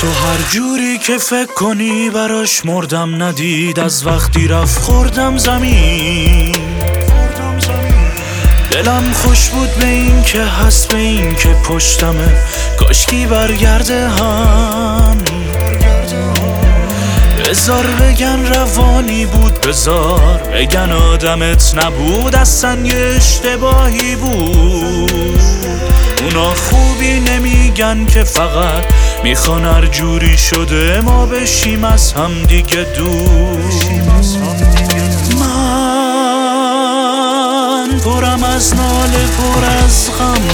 تو هر جوری که فکر کنی براش مردم ندید، از وقتی رفت خوردم زمین. دلم خوش بود به این که هست، به این که پشتمه، کاشکی برگرده همین. بذار بگن روانی بود، بذار بگن آدمت نبود، اصلا یه اشتباهی بود. اونا خوبی نمیگن که فقط میخوان هر جوری شده ما بشیم از هم دیگه دور. من پرم از ناله، پر از غم،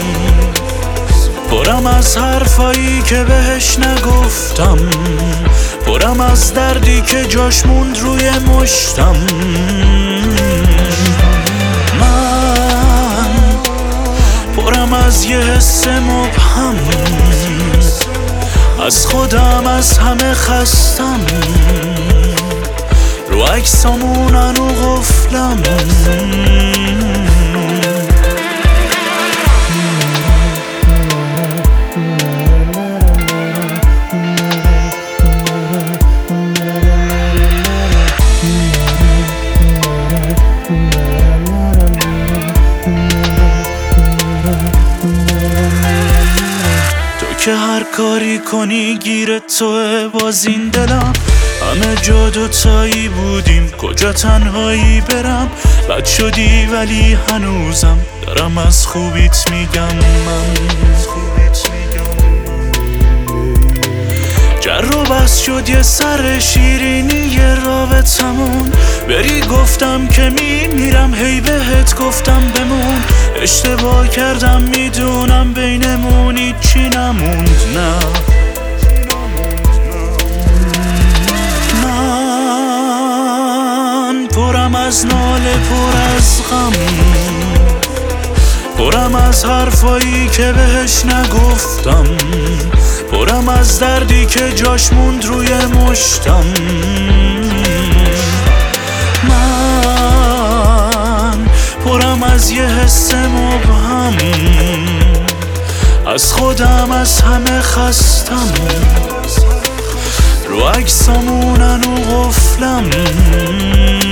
پرم از حرفایی که بهش نگفتم، پرم از دردی که جاش موند روی مشتم. من پرم از یه حس مبهم، از خودم از همه خستم، رو عکسامونن و غفلم. که هر کاری کنی گیر توه، باز این دلم همه جا دوتایی بودیم، کجا تنهایی برم؟ بد شدی ولی هنوزم دارم از خوبیت میگم. من جر و بس شد یه سر شیرینی یه رابطمون، بری گفتم که میمیرم، هی بهت گفتم بمون. اشتباه کردم میدونم، بینمون هیچی نموند. نه من پرم از ناله، پر از غم، پرم از حرفایی که بهش نگفتم، پرم از دردی که جاش موند روی مشتم. من پرم از یه حس مبهم، از خودم از همه خستم، رو عکسامونن و غفلم.